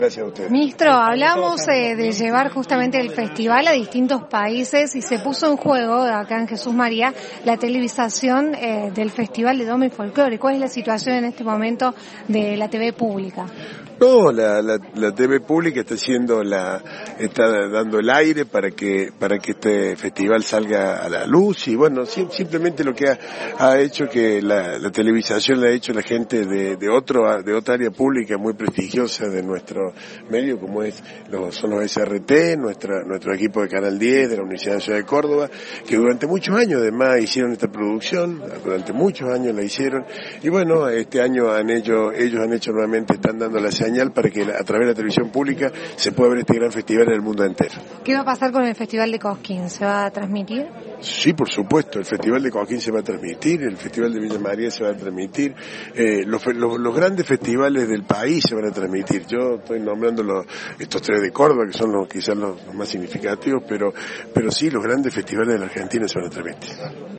Gracias a ustedes. Ministro, hablamos de llevar justamente el festival a distintos países y se puso en juego acá en Jesús María la televisación del Festival de Doma y Folclore. ¿Cuál es la situación en este momento de la TV pública? No, la TV pública está dando el aire para que este festival salga a la luz y bueno, simplemente lo que ha hecho que la televisación la ha hecho la gente de otra área pública muy prestigiosa de nuestro medio, como son los SRT, nuestro equipo de Canal 10 de la Universidad Nacional de Córdoba, que durante muchos años además hicieron esta producción, durante muchos años la hicieron y bueno, este año ellos han hecho nuevamente, están dando la señal para que a través de la televisión pública se pueda ver este gran festival en el mundo entero. ¿Qué va a pasar con el Festival de Cosquín? ¿Se va a transmitir? Sí, por supuesto, el Festival de Cosquín se va a transmitir, el Festival de Villa María se va a transmitir, los grandes festivales del país se van a transmitir. Yo estoy nombrando estos tres de Córdoba, que son quizás los más significativos, pero sí, los grandes festivales de la Argentina se van a transmitir.